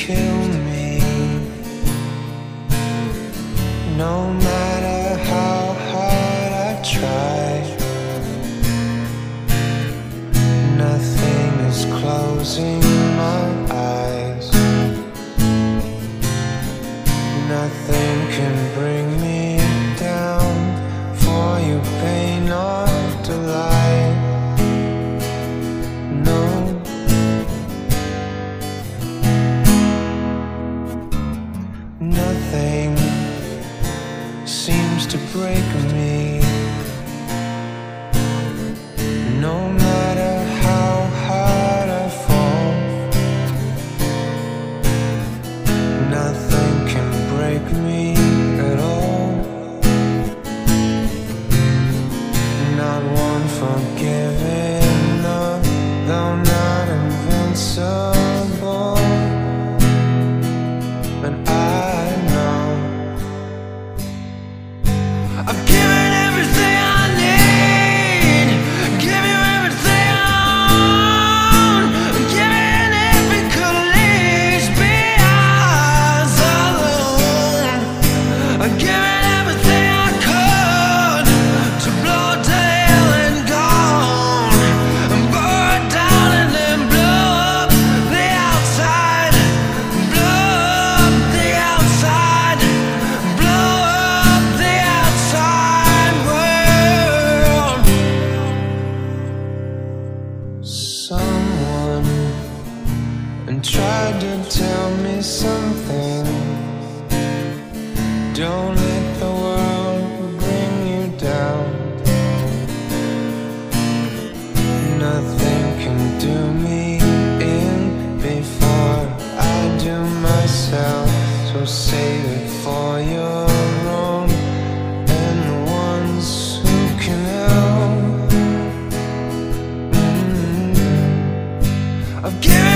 kill me. No matter how hard I try, nothing is closing my eyes. Nothing can bring me down, for you pain or delight. No, nothing seems to break me. No matter how hard I fall, nothing can break me at all. Not one forgiving, though not invincible. But I know I've given everything I need, give you everything I own, giving if it could leave me eyes alone. I've given everything I could to blow to hell and gone, and burn down and then blow up the outside, blow up the outside, blow up the outside world. Someone and tried to tell me something. Don't let the world bring you down. Nothing can do me in before I do myself. So save it for your own and the ones who can help. I've given